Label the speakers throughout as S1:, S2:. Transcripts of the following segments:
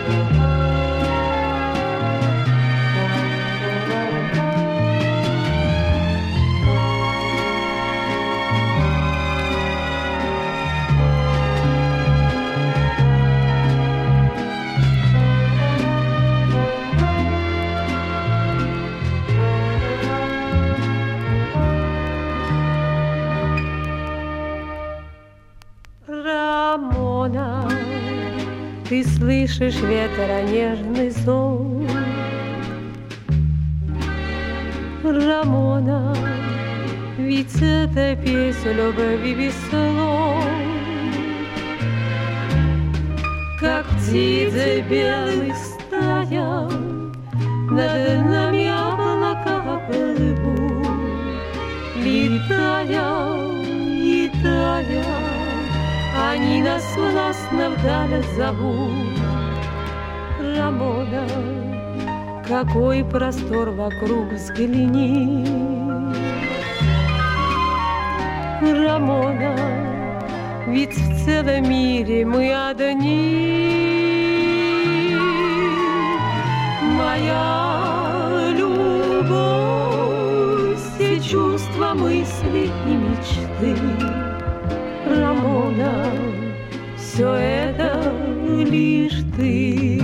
S1: Ты слышишь ветра нежный зов, Рамона, ведь это песня любви без слов. Как птицы белых стая, над нами облака плывут, летая и тая. Они нас властно вдаль зовут. Рамона, какой простор вокруг, взгляни. Рамона, ведь в целом мире мы одни. Моя любовь, все чувства, мысли и мечты. Рамона, все это лишь ты.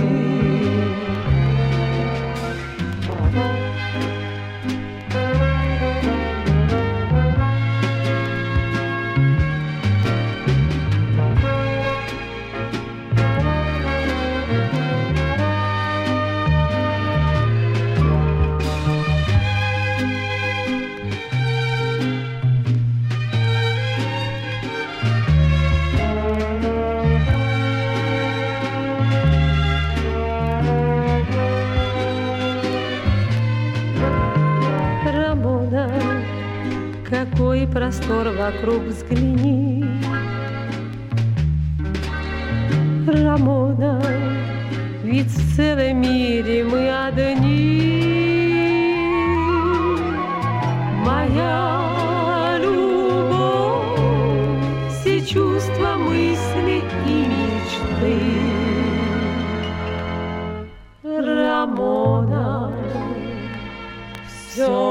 S1: Какой простор вокруг, взгляни. Рамона, ведь в целом мире мы одни. Моя любовь, все чувства, мысли и мечты. Рамона, все